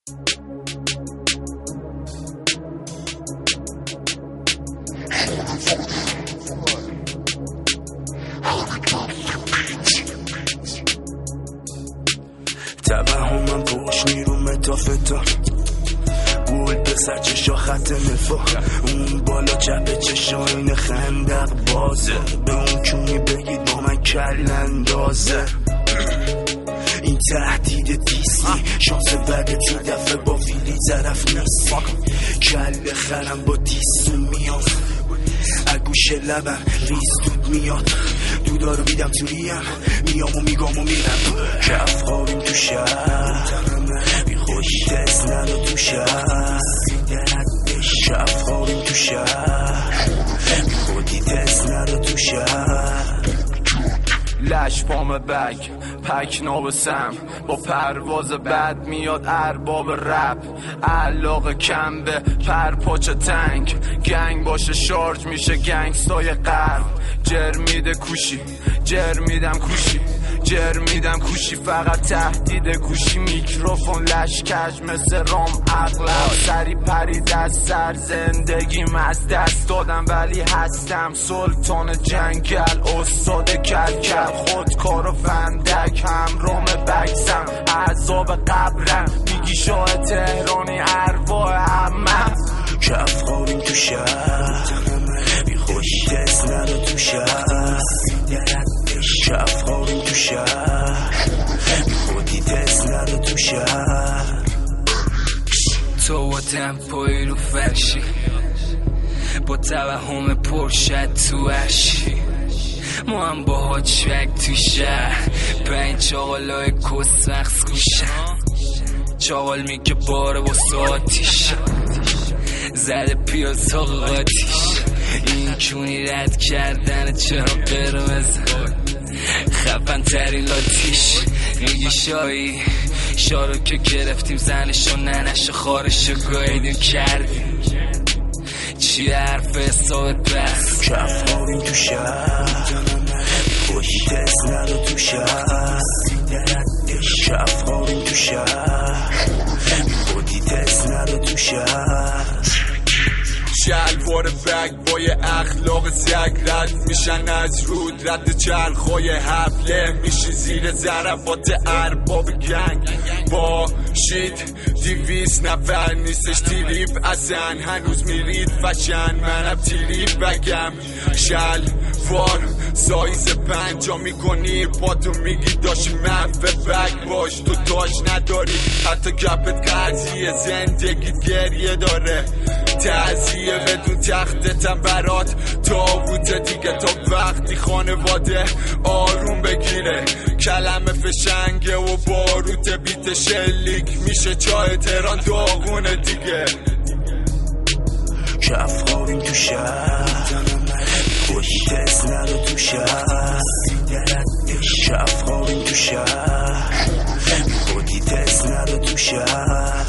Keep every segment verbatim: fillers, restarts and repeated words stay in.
توهمم پوش میرو متافتا گل به سر چشا خط نفا اون بالا چپ چشا این خندق بازه به اون کونی بگید با من کل اندازه این تهدید دیستی شانس بده تی دفعه با فیلی طرف نیستی کل خرم با دیسو میاد اگوش لبم ریز دود میاد دودارو میدم توریم میام و میگام و میرم کف خوابیم تو شهر بی خوش دست ندار تو شهر کف خوابیم تو شهر بی خودی دست ندار تو شهر لش پام بگ پک نابسم با پرواز بد میاد ارباب رپ علاقه کم به پر پاچه تنگ گنگ باشه شارژ میشه گنگستای غرب جر میده کوشی جر میدم کوشی جر میدم کوشی فقط تهدید گوشی میکروفون لش کش مثل رام اغلب سری پرید از سر زندگیم از دست دادم ولی هستم سلطان جنگل استاد کل کل خودکار و فندک همرام بکسم عذاب قبرم میگی شاه تهرانی ارواح همم کف خوابیم تو شهر بی خوش دست ندار تو شهر کف خوابیم تو شهر بی خودی دست ندار تو شهر تو با تمپایی رو فرشی با توهم پرشد تو عرشی ما هم با هاچوک تو شهر پنج چاقالای کس مخص گوشم چاقال میگه باره با ساعتیش زده پیاز تا قاتیش این کونی رد کردن چرا قرمز خفن ترین لاتیش میگی شایی شارو که گرفتیم زنشو ننشو خارشو گایدیم کردیم چی حرف حسابت بس کف خوابیم تو شهر خودی دست ندار تو شهر کف خوابیم تو شهر خودی دست ندار تو شهر شلوار بگ بای اخلاق سگ رد میشن از رود رد چرخای حفله میشی زیر ضربات ارباب گنگ با شید دیویس نفر نیستش تیریب اصلا هنوز میرید فشن منم تیریب بگم شلوار سایز پنجا میکنی با تو میگی داشتی منفه بگ باش تو داش نداری حتی گپت قضیه زندگی گریه داره تعذیه بدون تختتم برات تابوته دیگه تا وقتی خانواده آروم بگیره کلمه فشنگه و باروت بیت شلیک میشه چای تهران داغونه دیگه کف خوابیم تو شهر خودی دست ندار تو شهر کف خوابیم تو شهر خودی دست ندار تو شهر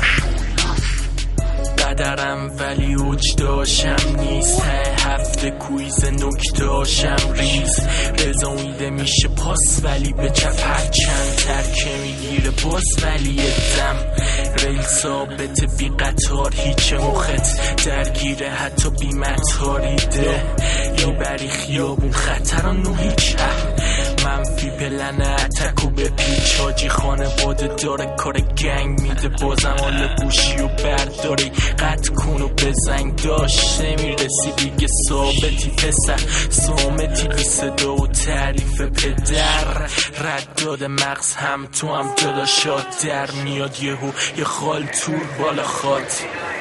قدرم ولی اوج داشم نیست هفته کویز نکتاشم ریز رضاییده میشه پاس ولی به چپ هر چند ترکه میگیره باز ولی دم ریل ثابت بی قطار هیچ مخت درگیره حتی بی مطاریده ای بری خیابون خطران و هیچ منفی پلن اتک و به پیچ حاجی خانواده داره کار گنگ میده بازم حال گوشی و برداری قط کن و بزنگ داشت نمیرسی دیگه ثابتی پسر سامتی بی صدا و تعریف پدر رد داده مغز هم تو هم داداشات در میاد یهو یه خال تور بالا خاطی